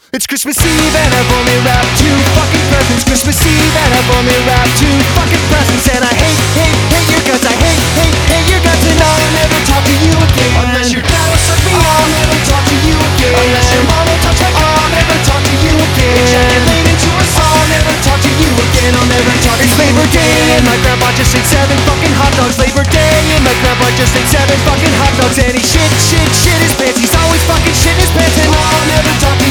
It's Christmas Eve and I've only wrapped 2 fucking presents. Christmas Eve and I've only wrapped 2 fucking presents. And I hate your guts. I hate your guts. And I'll never talk to you again. Unless your dad will suck me, I'll never talk to you again. Unless your mom will touch my car, I'll never talk to you again. Ejaculate into a song, I'll never talk to you again. I'll never talk to you again. It's Labor Day and my grandpa just ate 7 fucking hot dogs. Labor Day and my grandpa just ate 7 fucking hot dogs. And he shit his pants. He's always fucking shitting his pants. And I'll never talk to you